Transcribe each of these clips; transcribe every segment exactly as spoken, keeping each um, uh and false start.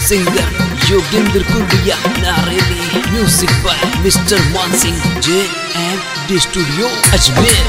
Singer Yogendra Kundiya Nareli, music by mister Maan Singh, J M D studio Ajmer.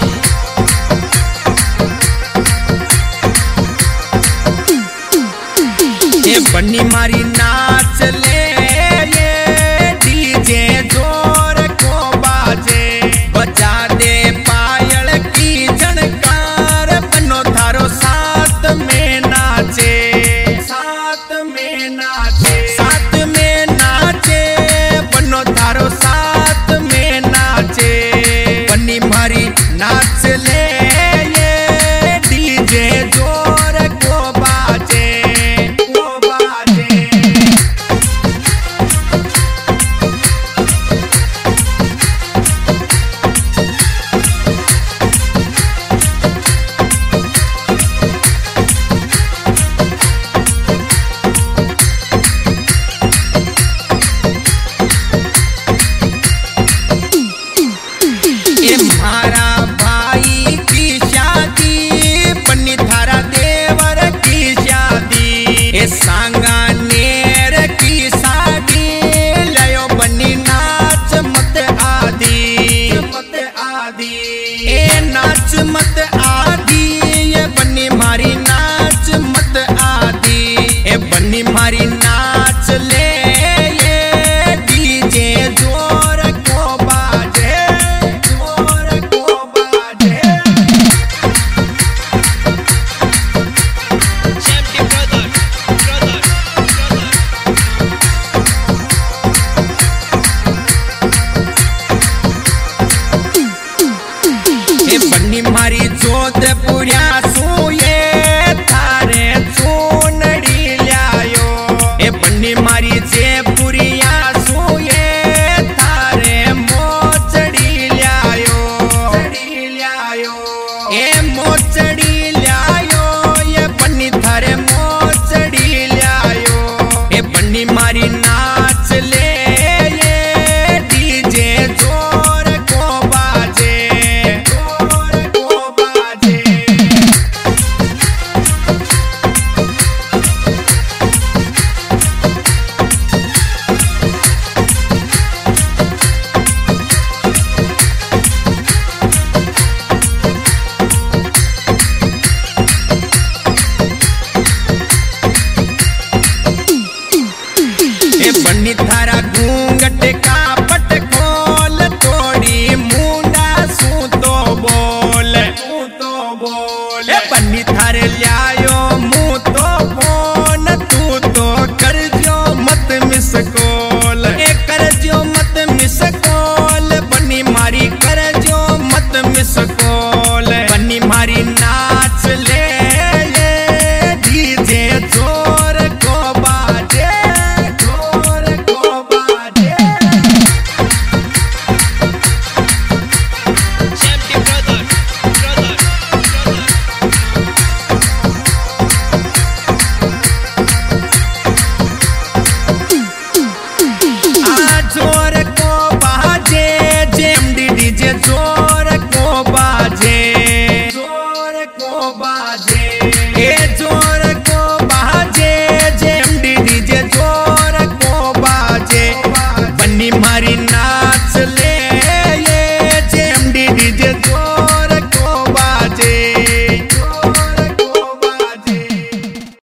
ये बन्नी मारी नाच ले ये डीजे जोर को बाजे, बजा दे पायल की झनकार, बनो थारो साथ में नाचे, साथ में नाचे, साथ में नाचे, बनो थारो साथ में नाचे। बन्नी मारी नाच ले ये डीजे जोर को बाजे, सांगानेर की शादी लयो बन्नी नाच मत आदि, मत आदि ए नाच मत आदि, ये बन्नी मारी नाच मत आदि, ए बन्नी मारी नाच